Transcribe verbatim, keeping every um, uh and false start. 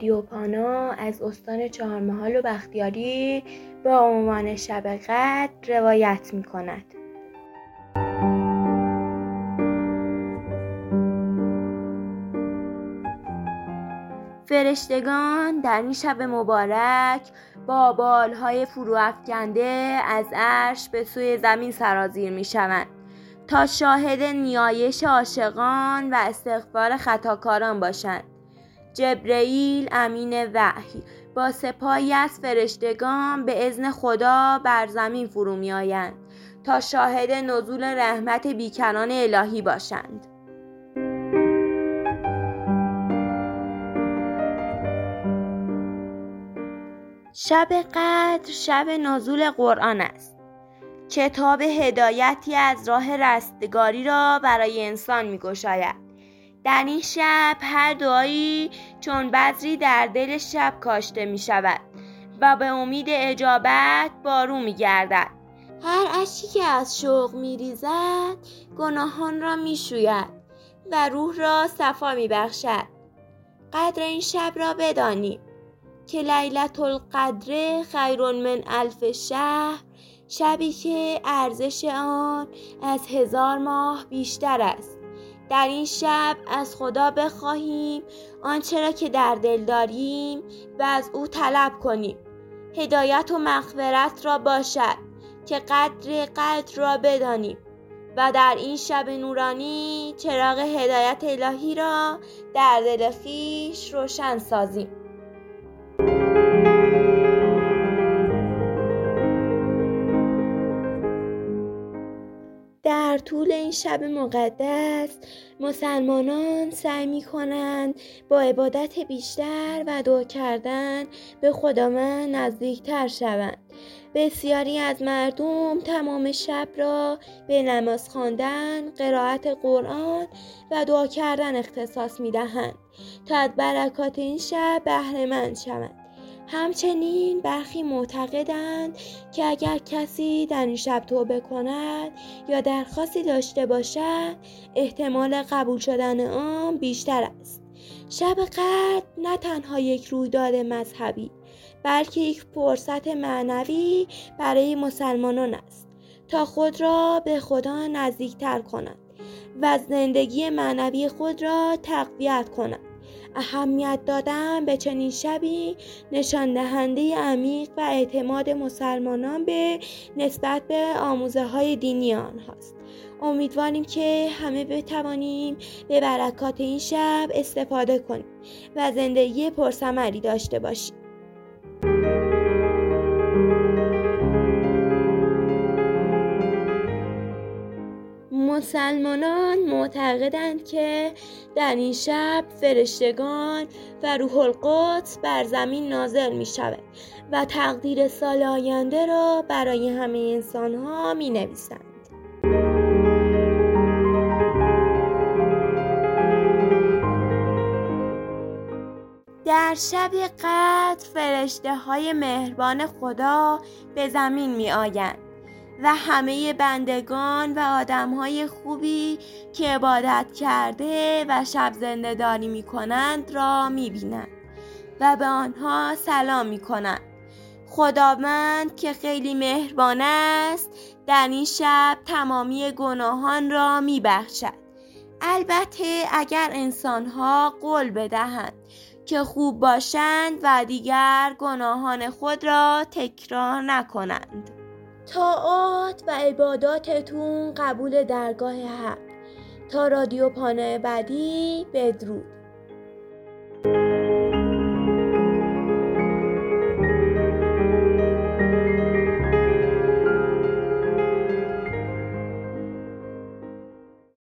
رادیو پانا از استان چهارمحال و بختیاری با عنوان شب قدر روایت می کند. فرشتگان در این شب مبارک با بالهای فرو افکنده از عرش به سوی زمین سرازیر می شوند تا شاهد نیایش عاشقان و استغفار خطاکاران باشند. جبرئیل امین وحی با سپاهی از فرشتگان به اذن خدا بر زمین فرو می آیند تا شاهد نزول رحمت بیکران الهی باشند. شب قدر شب نزول قرآن است. کتاب هدایتی از راه رستگاری را برای انسان می گشاید. در این شب هر دعایی چون بذری در دل شب کاشته می شود و به امید اجابت بارو می گردد. هر اشکی که از شوق می ریزد گناهان را می شوید و روح را صفا می بخشد. قدر این شب را بدانیم که لیلة القدر خیر من الف شهر، شبی که ارزش آن از هزار ماه بیشتر است. در این شب از خدا بخواهیم آنچه را که در دل داریم و از او طلب کنیم. هدایت و مغفرت را باشد که قدر قدر را بدانیم و در این شب نورانی چراغ هدایت الهی را در دل خویش روشن سازیم. در طول این شب مقدس مسلمانان سعی می کنند با عبادت بیشتر و دعا کردن به خداوند نزدیکتر شوند. بسیاری از مردم تمام شب را به نماز خواندن، قرائت قرآن و دعا کردن اختصاص می دهند تا از برکات این شب بهره مند شوند. همچنین برخی معتقدند که اگر کسی در این شب توبه کند یا درخواستی داشته باشد احتمال قبول شدن آن بیشتر است. شب قدر نه تنها یک رویداد مذهبی بلکه یک فرصت معنوی برای مسلمانان است تا خود را به خدا نزدیکتر کنند و زندگی معنوی خود را تقویت کنند. اهمیت دادن به چنین شبی نشان دهنده عمیق و اعتماد مسلمانان به نسبت به آموزه های دینی آنهاست. امیدواریم که همه بتوانیم به برکات این شب استفاده کنیم و زندگی پرثمری داشته باشیم. مسلمانان معتقدند که در این شب فرشتگان و روح القدس بر زمین نازل می شود و تقدیر سال آینده را برای همه انسان ها می نویسند. در شب قدر فرشته های مهربان خدا به زمین می آیند و همه بندگان و آدم‌های خوبی که عبادت کرده و شب زنده داری می کنند را می بینند و به آنها سلام می کنند. خداوند که خیلی مهربان است در این شب تمامی گناهان را می بخشد. البته اگر انسان‌ها قول بدهند که خوب باشند و دیگر گناهان خود را تکرار نکنند. طاعات و عباداتتون قبول درگاه حق. تا رادیو پانا بعدی، بدرود.